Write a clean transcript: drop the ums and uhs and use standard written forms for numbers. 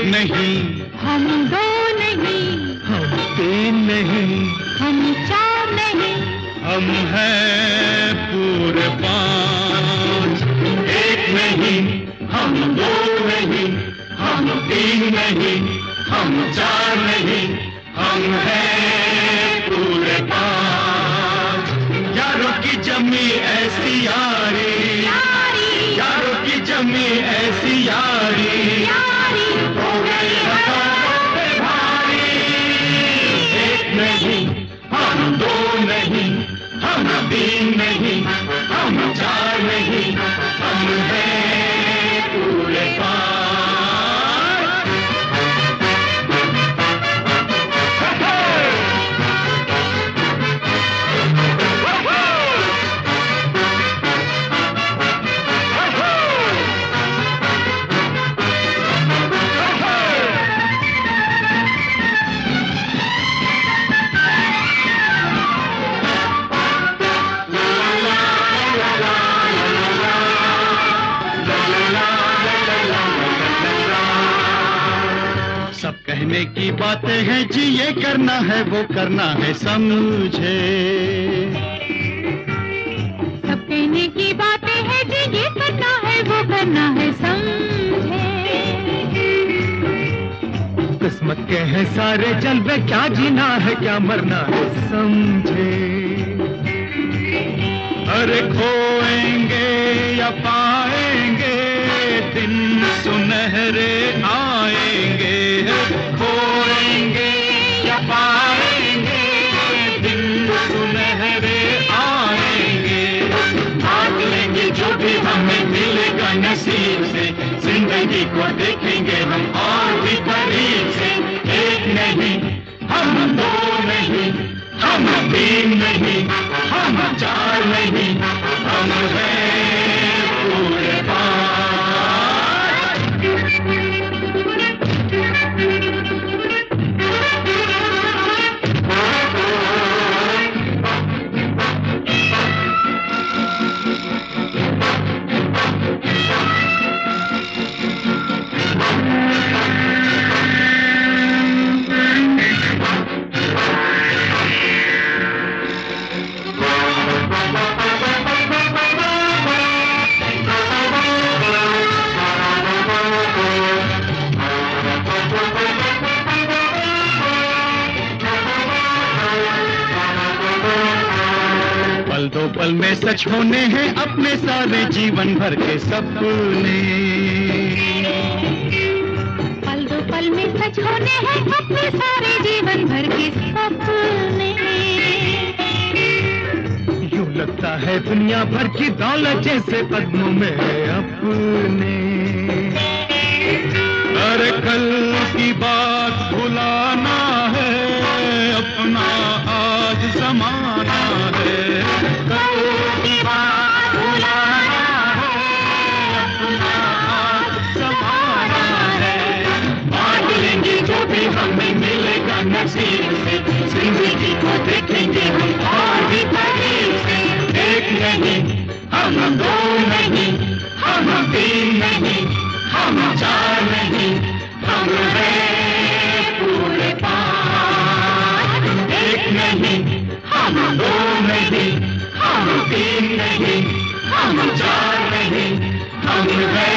नहीं, हम दो नहीं, हम तीन नहीं, हम चार नहीं, हम हैं पूरे पांच। एक नहीं, हम दो नहीं, हम तीन नहीं, हम चार नहीं, हम हैं पूरे पांच। यारों की जमी ऐसी यारी, यारों की जमी ऐसी यारी, हो गई हजारों पे भारी। एक नहीं, हम दो नहीं, हम तीन नहीं, हम चार नहीं, हम हैं पूरे पांच। सब कहने की बातें हैं जी, ये करना है वो करना है समझे। सब कहने की बातें हैं जी, ये करना है वो करना है समझे। किस्मत के हैं सारे जलवे, क्या जीना है क्या मरना है समझे। अरे खोएंगे या पाएंगे, दिन सुनहरे आएंगे। खोएंगे या पाएंगे, दिन सुनहरे आएंगे। भाग लेंगे जो भी हमें मिलेगा नसीब से, जिंदगी को देखेंगे हम और भी करीब से। एक नहीं, हम दो नहीं, हम तीन नहीं, हम चार नहीं, हम हैं पूरे पांच। पल दो पल में सच होने हैं अपने सारे जीवन भर के सपने। पल दो पल में सच होने हैं अपने सारे जीवन भर के सपने। यूं लगता है दुनिया भर की दौलत जैसे कदमों में है अपने। अरे कल की बात भुलाना है, अपना आज जमाना है। कल की बात भुलाना है, अपना आज जमाना है। बांट लेंगे जो भी हमें मिलेगा नसीब से, जिंदगी को देखेंगे हम और भी करीब से। एक नहीं, हम दो नहीं, हम तीन नहीं, हम चार नहीं, हम हैं पूरे पांच। एक नहीं, हम दो नहीं, हम तीन नहीं, हम चार नहीं, हम हैं